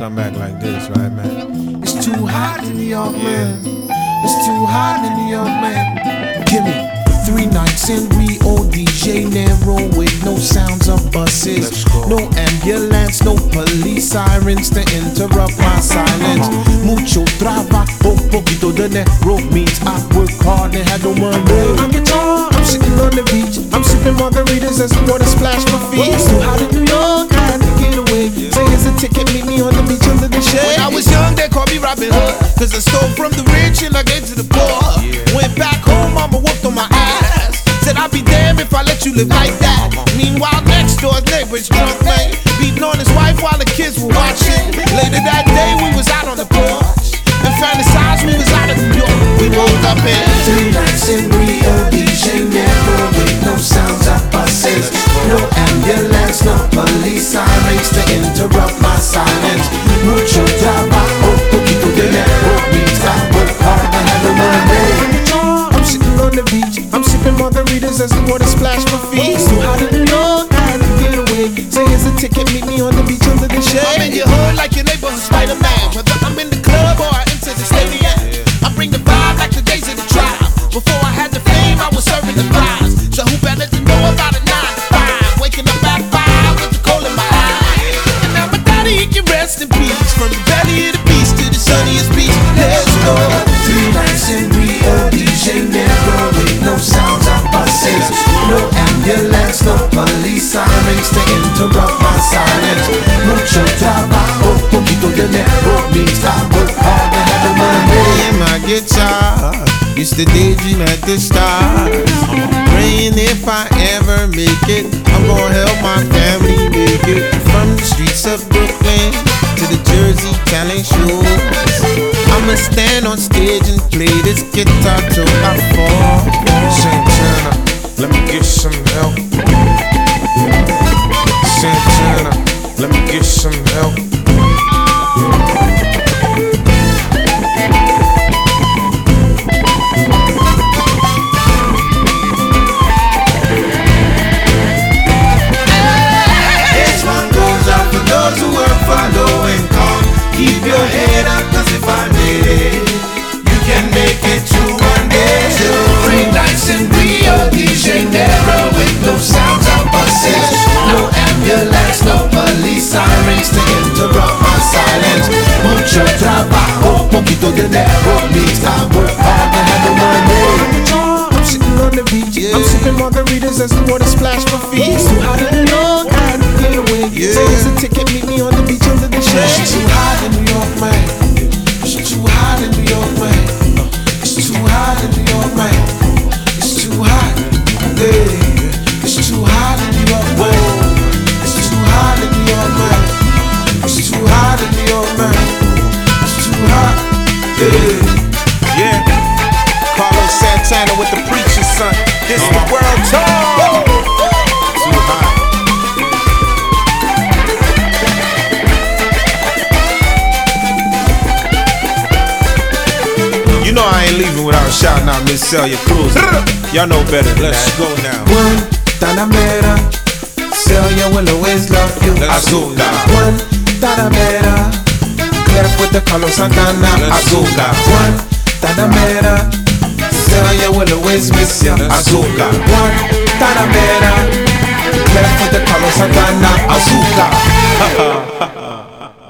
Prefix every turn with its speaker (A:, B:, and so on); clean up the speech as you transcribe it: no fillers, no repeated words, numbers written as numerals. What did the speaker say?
A: come back like this, right, man?
B: It's too hot in New York, man. It's too hot in New York, man. Give me 3 nights in Rio de Janeiro with no sounds of buses, no ambulance, no police sirens to interrupt my silence. Mucho trabajo, poquito dinero means I work hard and had no money. I'm sitting on the beach, I'm sipping margaritas as the water splash my feet. It's too hot in New York, I had to get away. Say here's a ticket, meet me on the beach under the shade.
C: When I was young, they called me Robin Hood, cause I stole from the rich and I gave to the poor. Went back home, mama whooped on my ass. Said I'd be damned if I let you live like that. Meanwhile, next door's neighbor's drunk, man, beating on his wife while the kids were watching. Later that day, we was out on the porch and fantasized we was out of New York. We woke up in
B: 3 nights in Rio de Janeiro with no sounds of buses, no ambulance, no police sirens to interrupt my silence. Mucho trabajo, poquito dinero means I work hard and have no money. I'm sitting on the beach, I'm sipping margaritas as the water splash my feet. It's too hot in New York, I had to get away. Say here's a ticket, meet me on the beach under the shade.
C: I'm in your hood like your neighborhood Spider-Man. Whether I'm in the club or I enter the stadium, I bring the vibe like the days of the tribe. Before I had the fame, I was serving the fries. So who better to know about a 9 to 5? Waking up at 5 with the coal in my eye. And now my daddy, he can rest in peace. From the belly of the beast to the sunniest beach. Let's go.
B: 3 nights in Rio de Janeiro with no sounds of buses, no ambulance, no police sirens to interrupt my silence. Mucho trabajo, poquito dinero means I work hard and have the money.
A: In my guitar, used to daydream at the stars. Praying if I ever make it, I'm gonna help my family make it. From the streets of Brooklyn to the Jersey talent shows, I'ma stand on stage and play this guitar till I fall.
D: Santana, let me get some help. Santana, let me get some help.
B: This one goes out for those who work for low income. Keep your head up, cause if I made it, you can make it too one day. 3 nights in Rio de Janeiro with no sounds of buses, no ambulance, no police sirens to interrupt my silence. Mucho trabajo, poquito dinero means I work hard and have the money. I'm sitting on the beach, I'm sipping margaritas as the water splash my feet. It's too hot in New York, I had to get away. Say here's a ticket, meet me on the beach under the shade. It's too hot in New York, man. It's too hot in New York, man. It's too hot in New York, man. It's too hot, yeah. It's too hot in New York, man. It's too hot in New York, man. It's too hot in New York, man. It's too hot, yeah.
D: Yeah, Carlos Santana with the preacher's son. This the world tour. Too hot. You know I ain't leaving without shouting out Miss Celia Cruz. Y'all know better. Let's go now.
B: Guantanamera, Celia will always love you.
D: Let's go now.
B: Guantanamera, Clef with the Carlos Santana.
D: Azúcar.
B: Guantanamera, Celia will always miss you.
D: Azúcar.
B: Guantanamera, Clef with the Carlos Santana. Azúcar.